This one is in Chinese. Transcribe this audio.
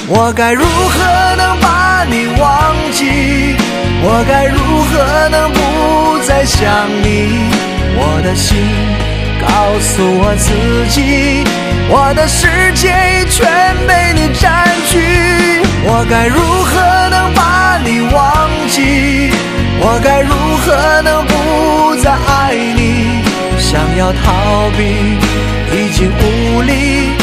我该如何能把你忘记？我该如何能不再想你？我的心告诉我自己，我的世界已全被你占据。我该如何能把你忘记？我该如何能不再爱你？想要逃避已经无力，